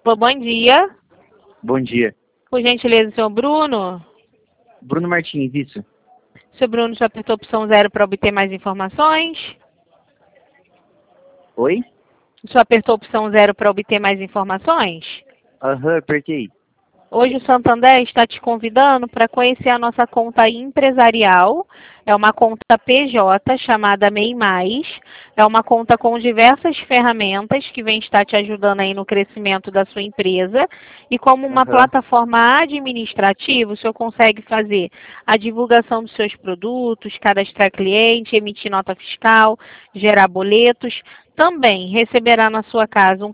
Bom dia. Bom dia. Por gentileza, senhor Bruno. Bruno Martins, isso. Seu Bruno já apertou a opção 0 para obter mais informações? Oi? Já apertou a opção 0 para obter mais informações? Aham, apertei. Hoje o Santander está te convidando para conhecer a nossa conta empresarial. É uma conta PJ chamada MEI+. É uma conta com diversas ferramentas que vem estar te ajudando aí no crescimento da sua empresa. E como uma plataforma administrativa, o senhor consegue fazer a divulgação dos seus produtos, cadastrar cliente, emitir nota fiscal, gerar boletos. Também receberá na sua casa um